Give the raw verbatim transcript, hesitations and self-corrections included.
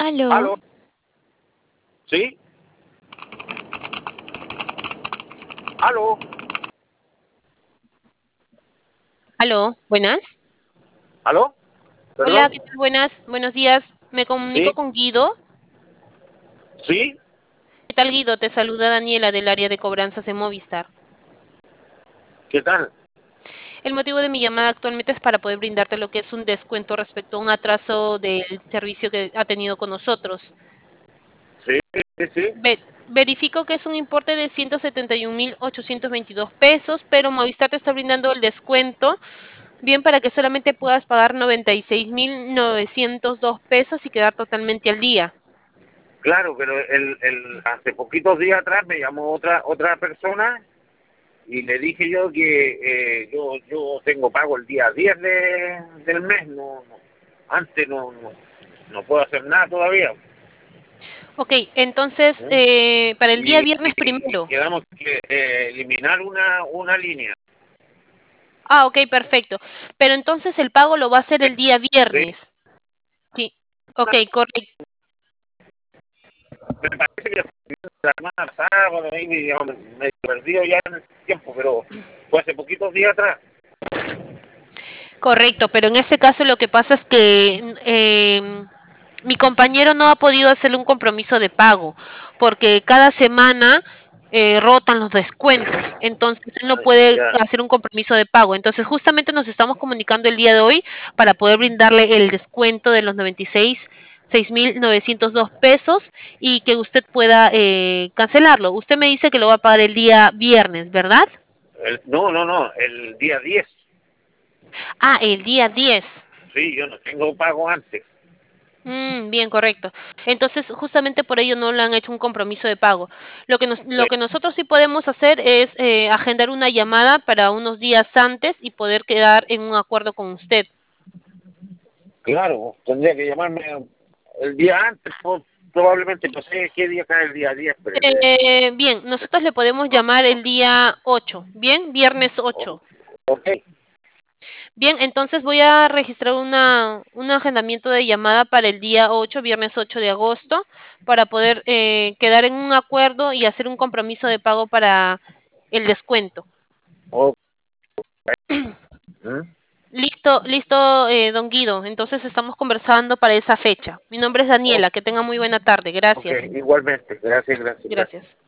Aló. ¿Aló? ¿Sí? ¿Aló? Aló, buenas. ¿Aló? Hola, ¿Perdón? ¿qué tal? Buenas, buenos días. Me comunico ¿Sí? con Guido. ¿Sí? ¿Qué tal, Guido? Te saluda Daniela del área de cobranzas de Movistar. ¿Qué tal? El motivo de mi llamada actualmente es para poder brindarte lo que es un descuento respecto a un atraso del servicio que ha tenido con nosotros. ¿Sí? ¿Sí? ¿Sí? Ve- verifico que es un importe de ciento setenta y un mil ochocientos veintidós pesos, pero Movistar te está brindando el descuento, bien para que solamente puedas pagar noventa y seis mil novecientos dos pesos y quedar totalmente al día. Claro, pero el, el, hace poquitos días atrás me llamó otra otra persona y le dije yo que eh, yo yo tengo pago el día diez de, del mes, no, no antes no, no, no puedo hacer nada todavía. Ok, entonces ¿Eh? eh, para el día Y, viernes y- y primero. quedamos que eh, eliminar una, una línea. Ah, ok, perfecto. Pero entonces el pago lo va a hacer el día Sí, viernes. Sí. Ok, correcto. me parece que la semana pasada, bueno, ahí me, me he perdido ya en el tiempo, pero fue hace poquitos días atrás. Correcto, pero en este caso lo que pasa es que eh, mi compañero no ha podido hacerle un compromiso de pago porque cada semana eh, rotan los descuentos, entonces él no Ay, puede ya, hacer un compromiso de pago. Entonces justamente nos estamos comunicando el día de hoy para poder brindarle el descuento de los noventa y seis, seis mil novecientos dos pesos y que usted pueda eh, cancelarlo. Usted me dice que lo va a pagar el día viernes, ¿verdad? el, no, no, no, el día diez. Ah, el día diez. Sí, yo no tengo pago antes. Mm, bien, correcto. Entonces, justamente por ello no le han hecho un compromiso de pago. Lo que nos, lo Sí, que nosotros sí podemos hacer es eh, agendar una llamada para unos días antes y poder quedar en un acuerdo con usted. claro, tendría que llamarme el día antes, pues, probablemente, no sé qué día cae el día diez, pero... Eh, bien, nosotros le podemos llamar el día ocho, bien, viernes ocho. Ok, Bien, entonces voy a registrar una, un agendamiento de llamada para el día ocho, viernes ocho de agosto, para poder eh, quedar en un acuerdo y hacer un compromiso de pago para el descuento. ok. ¿Mm? Listo, listo, eh, don Guido. Entonces estamos conversando para esa fecha. Mi nombre es Ok, Daniela. Que tenga muy buena tarde. ok, Gracias. igualmente, gracias, gracias, gracias. Gracias.